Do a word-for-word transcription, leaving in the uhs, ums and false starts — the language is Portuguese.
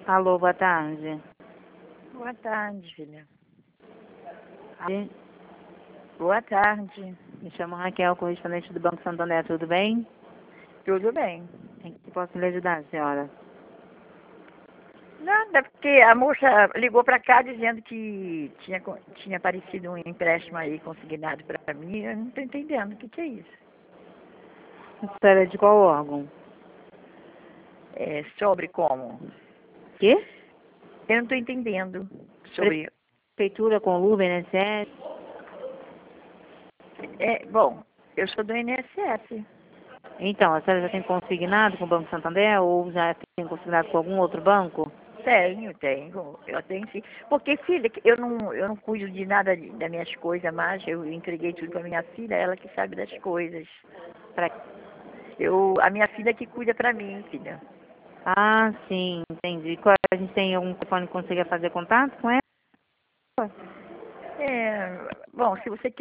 Alô, boa tarde. Boa tarde, filha. E- Boa tarde. Me chamo Raquel, correspondente do Banco Santander, tudo bem? Tudo bem? Em que posso lhe ajudar, senhora? Nada, porque a moça ligou pra cá dizendo que tinha, co- tinha aparecido um empréstimo aí consignado pra mim. Eu não tô entendendo. O que, que é isso? A senhora é de qual órgão? É sobre como? Quê? Eu não tô entendendo sobre... Prefeitura, Conluba, I N S S? É, bom, eu sou do I N S S. Então, a senhora já tem consignado com o Banco Santander ou já tem consignado com algum outro banco? Tenho, tenho. Eu tenho sim. Porque, filha, eu não, eu não cuido de nada de- das minhas coisas mais. Eu entreguei tudo pra minha filha, ela que sabe das coisas. Pra... Eu, a minha filha que cuida pra mim, filha. Ah, sim, entendi. Qual- A gente tem algum telefone que consiga fazer contato com ela? É, bom, se você